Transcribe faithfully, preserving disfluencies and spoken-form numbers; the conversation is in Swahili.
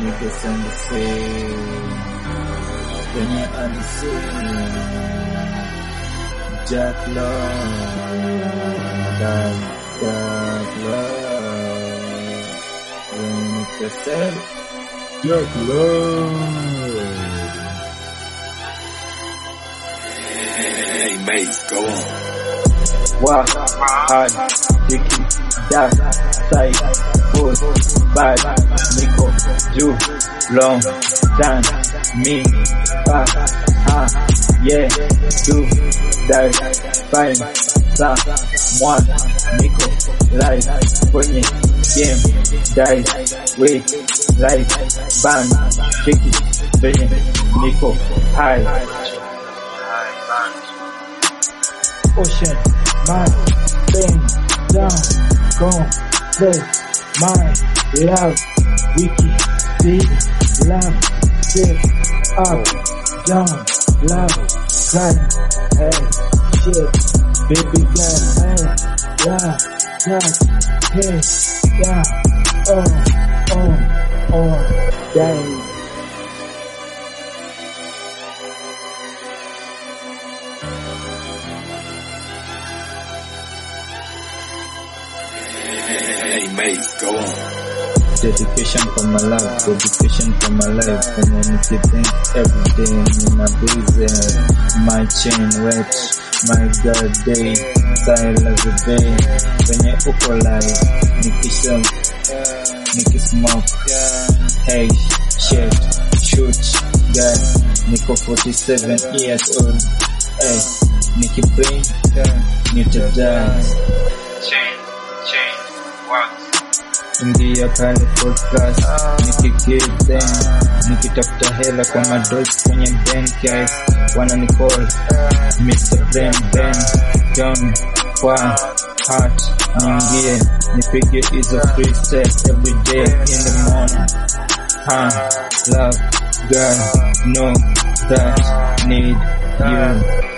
niggas on the scene. When you're on the scene, Jack Love, Jack, Jack Love. When niggas say, Jack Love. Hey, mate, go on. Wow, hard, Dicky, Dash, Side, Boss, Bad, Nico, Ju, Long, Dan, Me, Fast, Ah, Yeah, Do, Die, Fine, Sa, Moi, Nico, Life, Kwenye, Game, Die, Wait, Life, Band, Tricky, Benye, Nico, High, Ocean, my pain, down, gone, play, my love, wiki, big, love, step, up, down, love, grind, hey, shit, baby girl, hey, yeah, yeah, hey, yeah, oh, oh, oh, dang. Hey, mate, go on. Dedication for my life, dedication for my life. Community think every day in a busy. My chain wet, my God day, style every day. When you uko live, Niki smoke, Niki smoke. Hey, shit, shoot, guys. Niko forty-seven years old. Hey, Niki brain, Niki dance. Chain, chain, what? Ingia pale full class, nikigive them, nikitafuta hela kwa madogs kwenye bank guys, wana nicall, Mister Brain Ben, John, kwa heart, niingie, nipige hizo free steps every day in the morning, huh, love, girl, know that, need you.